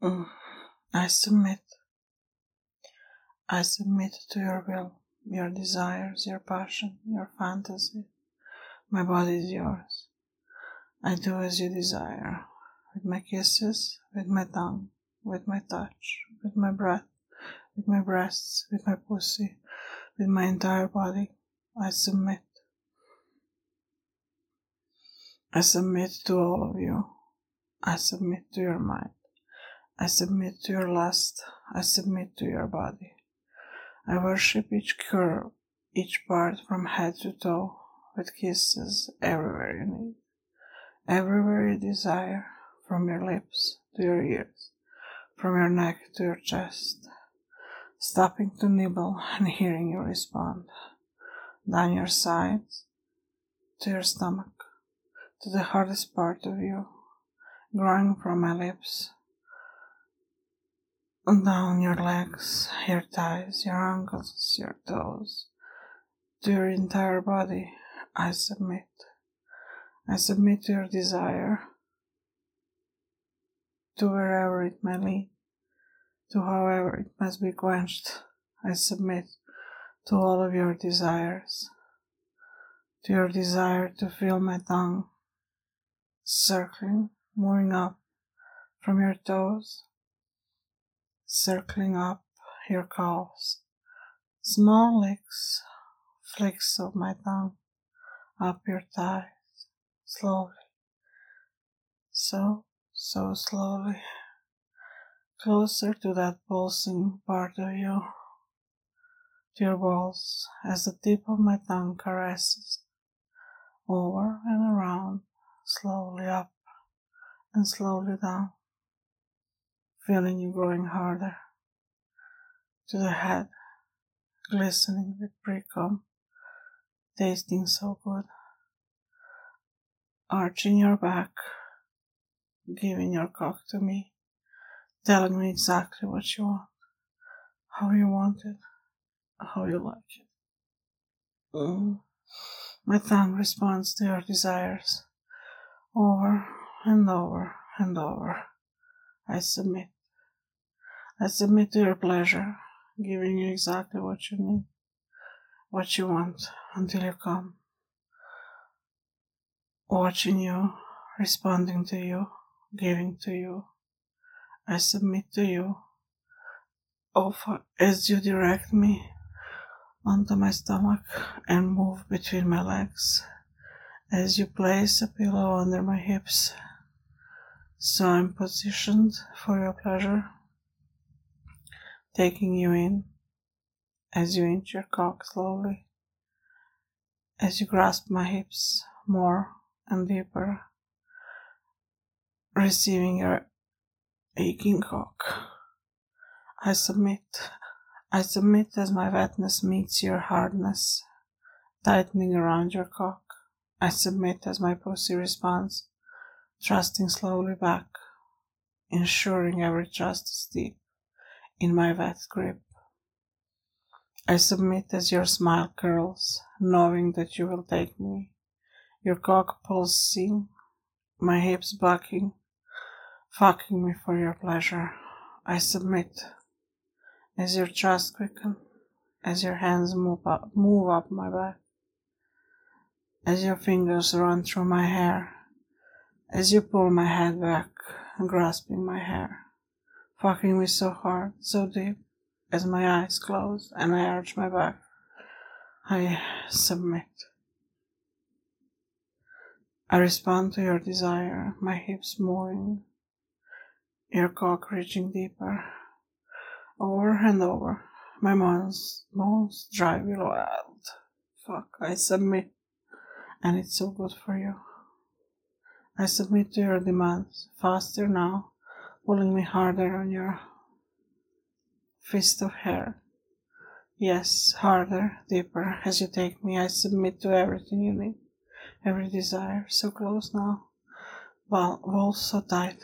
Mm. I submit. I submit to your will, your desires, your passion, your fantasy. My body is yours. I do as you desire, with my kisses, with my tongue, with my touch, with my breath, with my breasts, with my pussy, with my entire body. I submit. I submit to all of you. I submit to your mind. I submit to your lust. I submit to your body. I worship each curve, each part from head to toe, with kisses everywhere you need, everywhere you desire, from your lips to your ears, from your neck to your chest, stopping to nibble and hearing you respond, down your sides, to your stomach, to the hardest part of you, growing from my lips, and down your legs, your thighs, your ankles, your toes, to your entire body. I submit. I submit to your desire, to wherever it may lead, to however it must be quenched. I submit to all of your desires, to your desire to feel my tongue circling, moving up from your toes, circling up your calves, small licks, flicks of my tongue up your thighs, slowly, so slowly, closer to that pulsing part of you, to your balls, as the tip of my tongue caresses over and around, slowly up and slowly down, feeling you growing harder, to the head, glistening with pre-cum, tasting so good, arching your back, giving your cock to me, telling me exactly what you want, how you want it, how you like it. My tongue responds to your desires, over and over and over. I submit. I submit to your pleasure, giving you exactly what you need, what you want, until you come. Watching you, responding to you, giving to you. I submit to you, as you direct me onto my stomach and move between my legs, as you place a pillow under my hips, so I'm positioned for your pleasure, taking you in, as you inch your cock slowly, as you grasp my hips more and deeper, receiving your aching cock. I submit. I submit as my wetness meets your hardness, tightening around your cock. I submit as my pussy responds, thrusting slowly back, ensuring every thrust is deep in my wet grip. I submit as your smile curls, knowing that you will take me, your cock pulsing, my hips bucking, fucking me for your pleasure. I submit as your chest quickens, as your hands move up my back, as your fingers run through my hair, as you pull my head back, grasping my hair, fucking me so hard, so deep, as my eyes close and I arch my back. I submit. I respond to your desire, my hips moving, your cock reaching deeper, over and over. My moans drive you wild. Fuck, I submit, and it's so good for you. I submit to your demands, faster now, pulling me harder on your fist of hair. Yes, harder, deeper, as you take me. I submit to everything you need, every desire, so close now, walls so tight,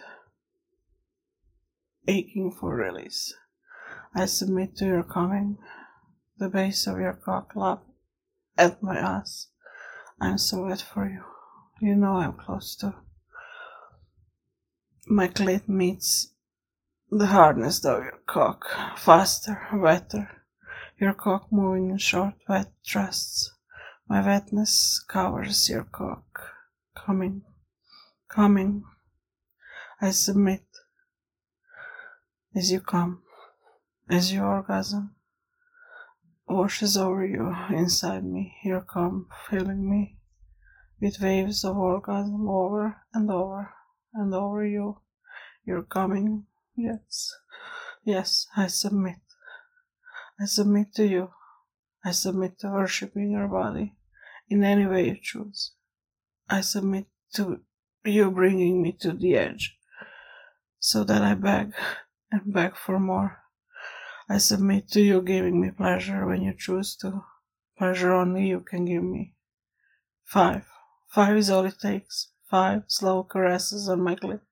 aching for release. I submit to your coming, the base of your cock lap at my ass. I'm so wet for you. You know I'm close to. My clit meets the hardness of your cock, faster, wetter, your cock moving in short, wet thrusts. My wetness covers your cock. Coming, coming, I submit as you come, as your orgasm washes over you inside me, your cum filling me with waves of orgasm over and over and over you. You're coming, yes, yes, I submit. I submit to you. I submit to worshipping your body in any way you choose. I submit to you bringing me to the edge so that I beg and beg for more. I submit to you giving me pleasure when you choose to. Pleasure only you can give me. 5. 5 is all it takes. 5 slow caresses on my clit.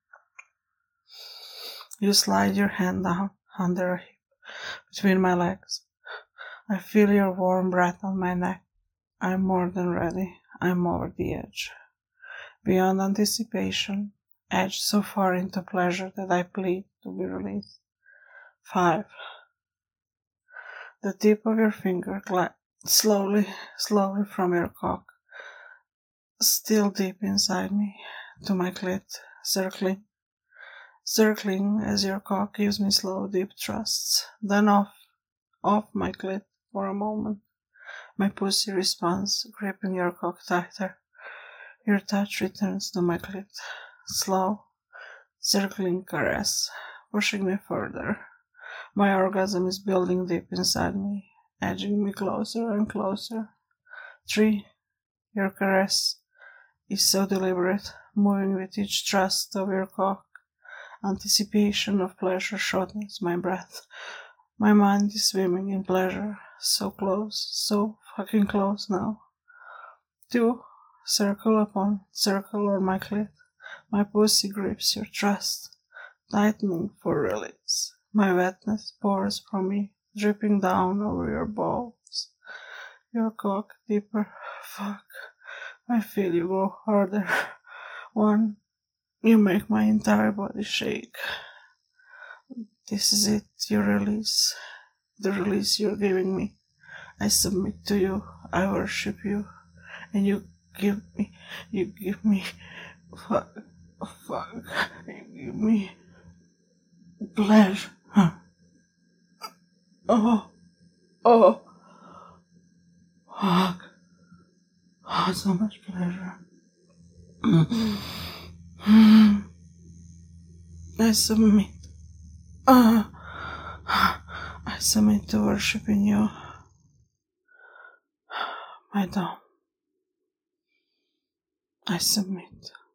You slide your hand down under a hip between my legs. I feel your warm breath on my neck. I'm more than ready. I'm over the edge. Beyond anticipation, edged so far into pleasure that I plead to be released. 5. The tip of your finger glides slowly from your cock, still deep inside me, to my clit, circling as your cock gives me slow, deep thrusts. Then off my clit for a moment. My pussy responds, gripping your cock tighter. Your touch returns to my clit. Slow, circling caress, pushing me further. My orgasm is building deep inside me, edging me closer and closer. 3. Your caress is so deliberate, moving with each thrust of your cock. Anticipation of pleasure shortens my breath. My mind is swimming in pleasure. So close, so fucking close now. 2. Circle upon circle on my clit. My pussy grips your thrust, tightening for release. My wetness pours from me, dripping down over your balls. Your cock deeper. Fuck. I feel you go harder. 1. You make my entire body shake. This is it, your release. The release you're giving me. I submit to you. I worship you. And you give me, fuck, you give me pleasure. Oh, fuck. Oh, so much pleasure. I submit. I submit to worshiping you. My dom. I submit.